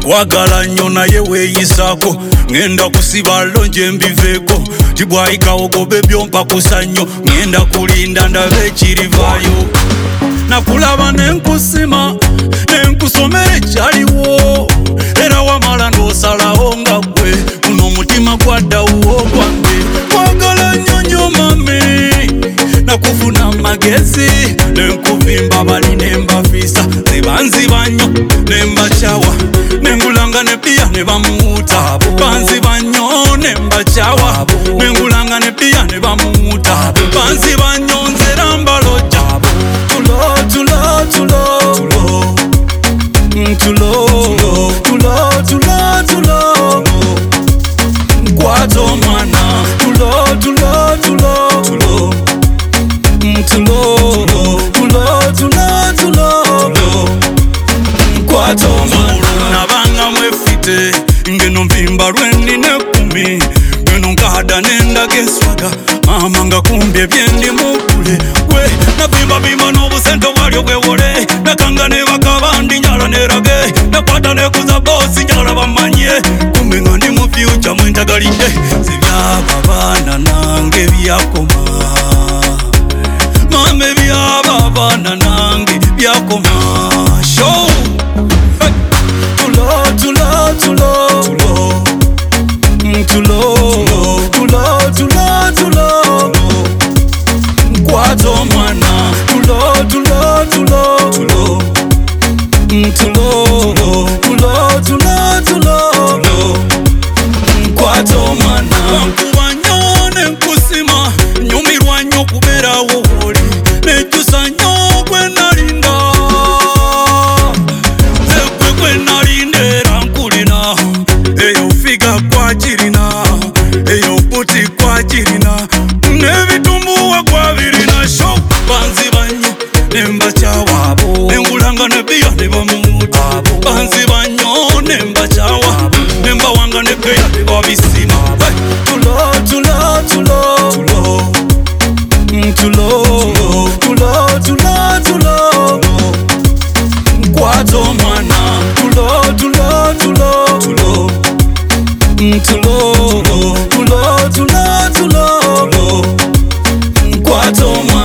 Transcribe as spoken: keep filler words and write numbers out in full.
wagala nnyo naye weeyisako ngenda kusiba lonje mbiveko tibwaika ogobe byompa kusanyo ngenda kulinda ndabe ekirivaayo nakulaba nenkusima nenkusomera ekyaliwo era wamala n'osalawo nga gwe guno omutima gwaddawo gwange wagala nnyo nnyo mami nakufuna amagezi nenkuvimba bali nembafisa zibanziba nnyo nembakyawa nengulanga ne bia ne bamuuta banziba nnyo nembakyawa nengulanga ne bia ne bamuuta banziba nnyo nzera mbalojja tulo tulo tulo tulo tulo tulo tulo tulo nkwata omwana tulo tulo tulo tulo tulo tulo tulo tulo nkwata omwana nabanga mwefite ngeno mpimba lwenina ekumi ngeno nkada nendaga eswaga mama nga kumbye byendi mukule we napimba pimba n'obusente bwalyo bwewole nakanga ne bakabandi njala nerage nakwata nekuza bosi njala bamanye kumbe nga ndi mu fyuca mwentagalidde sibyaba baana nange byakoma mame byaba baana nange byakoma show hey. tulo tulo tulo tulo tulo tulo tulo tulo nkwata omwana tulo tulo tulo tulo tulo tulo tulo tulo nkwata omwana nkuba nnyo nenkusima nyumirwa nnyo kubeerawo woli nejjusa nnyo gwe nalinda zegwe gwe nalinda era nkulina eyo figa kwakirina eyo buti kwakirina n'ebitumbuwa kwabirina sho banziba nnyo nembakyawa nengulanga ne bia ne bamuuta banziba nnyo nembakyawa nembawanga ne keya ne babisima tulo tulo tulo tulo tulo tulo tulo tulo nkwata omwana tulo tulo tulo tulo tulo tulo tulo tulo nkwata omwana